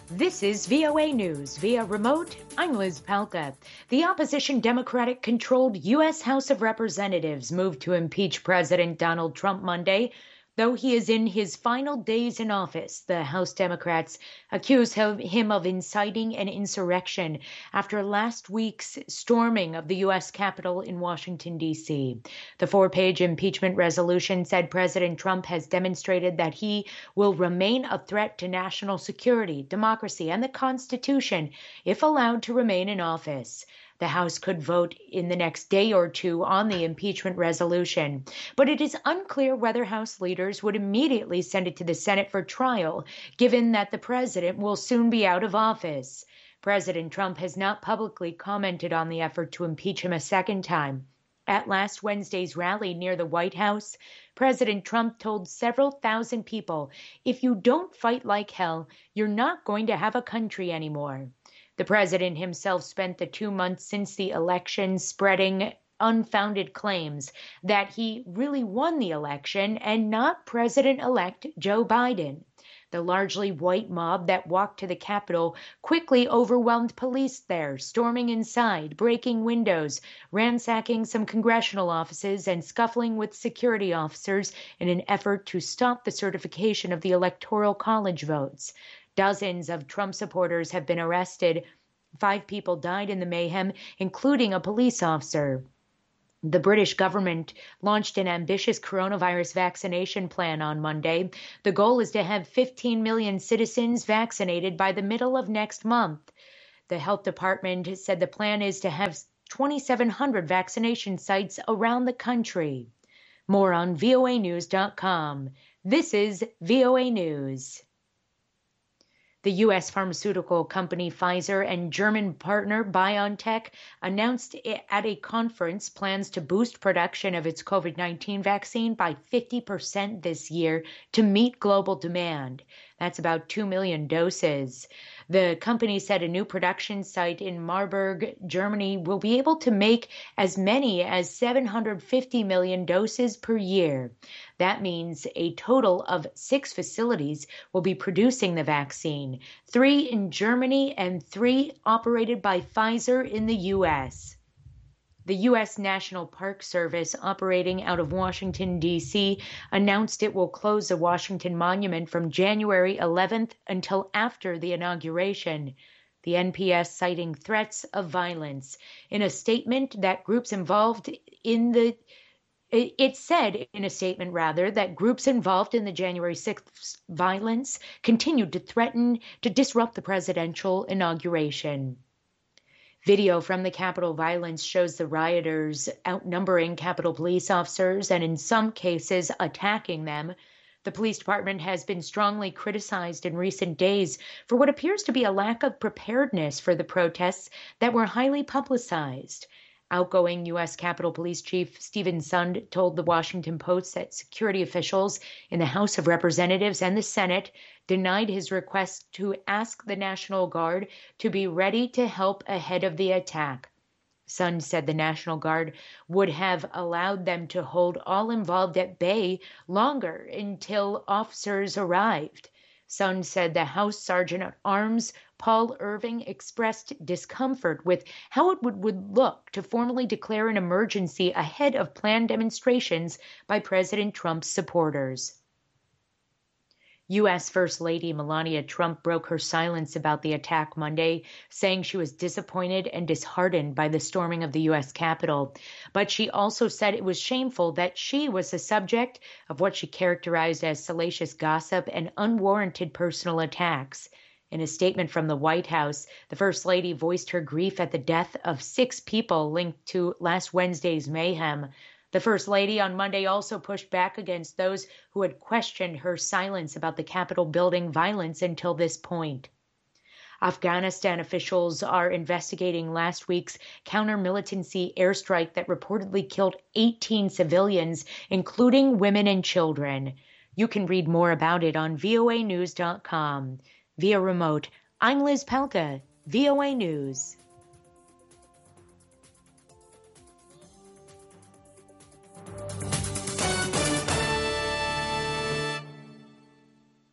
This is VOA News via remote. I'm Liz Palka. The opposition Democratic-controlled U.S. House of Representatives moved to impeach President Donald Trump Monday. Though he is in his final days in office, the House Democrats accuse him of inciting an insurrection after last week's storming of the U.S. Capitol in Washington, D.C. The four-page impeachment resolution said President Trump has demonstrated that he will remain a threat to national security, democracy, and the Constitution if allowed to remain in office. The House could vote in the next day or two on the impeachment resolution, but it is unclear whether House leaders would immediately send it to the Senate for trial, given that the president will soon be out of office. President Trump has not publicly commented on the effort to impeach him a second time. At last Wednesday's rally near the White House, President Trump told several thousand people, "If you don't fight like hell, you're not going to have a country anymore." The president himself spent the 2 months since the election spreading unfounded claims that he really won the election and not President-elect Joe Biden. The largely white mob that walked to the Capitol quickly overwhelmed police there, storming inside, breaking windows, ransacking some congressional offices, and scuffling with security officers in an effort to stop the certification of the Electoral College votes. Dozens of Trump supporters have been arrested. 5 people died in the mayhem, including a police officer. The British government launched an ambitious coronavirus vaccination plan on Monday. The goal is to have 15 million citizens vaccinated by the middle of next month. The health department said the plan is to have 2,700 vaccination sites around the country. More on voanews.com. This is VOA News. The U.S. pharmaceutical company Pfizer and German partner BioNTech announced at a conference plans to boost production of its COVID-19 vaccine by 50% this year to meet global demand. That's about 2 million doses. The company said a new production site in Marburg, Germany, will be able to make as many as 750 million doses per year. That means a total of 6 facilities will be producing the vaccine, 3 in Germany and 3 operated by Pfizer in the U.S. The U.S. National Park Service, operating out of Washington, D.C., announced it will close the Washington Monument from January 11th until after the inauguration. The NPS citing threats of violence. In a statement that groups involved in the It said in a statement, that groups involved in the January 6th violence continued to threaten to disrupt the presidential inauguration. Video from the Capitol violence shows the rioters outnumbering Capitol police officers and in some cases attacking them. The police department has been strongly criticized in recent days for what appears to be a lack of preparedness for the protests that were highly publicized. Outgoing U.S. Capitol Police Chief Steven Sund told the Washington Post that security officials in the House of Representatives and the Senate denied his request to ask the National Guard to be ready to help ahead of the attack. Sund said the National Guard would have allowed them to hold all involved at bay longer until officers arrived. Sund said the House Sergeant at Arms, Paul Irving, expressed discomfort with how it would look to formally declare an emergency ahead of planned demonstrations by President Trump's supporters. U.S. First Lady Melania Trump broke her silence about the attack Monday, saying she was disappointed and disheartened by the storming of the U.S. Capitol. But she also said it was shameful that she was the subject of what she characterized as salacious gossip and unwarranted personal attacks. In a statement from the White House, the First Lady voiced her grief at the death of 6 people linked to last Wednesday's mayhem. The First Lady on Monday also pushed back against those who had questioned her silence about the Capitol building violence until this point. Afghanistan officials are investigating last week's counter-militancy airstrike that reportedly killed 18 civilians, including women and children. You can read more about it on voanews.com. Via remote, I'm Liz Palka, VOA News.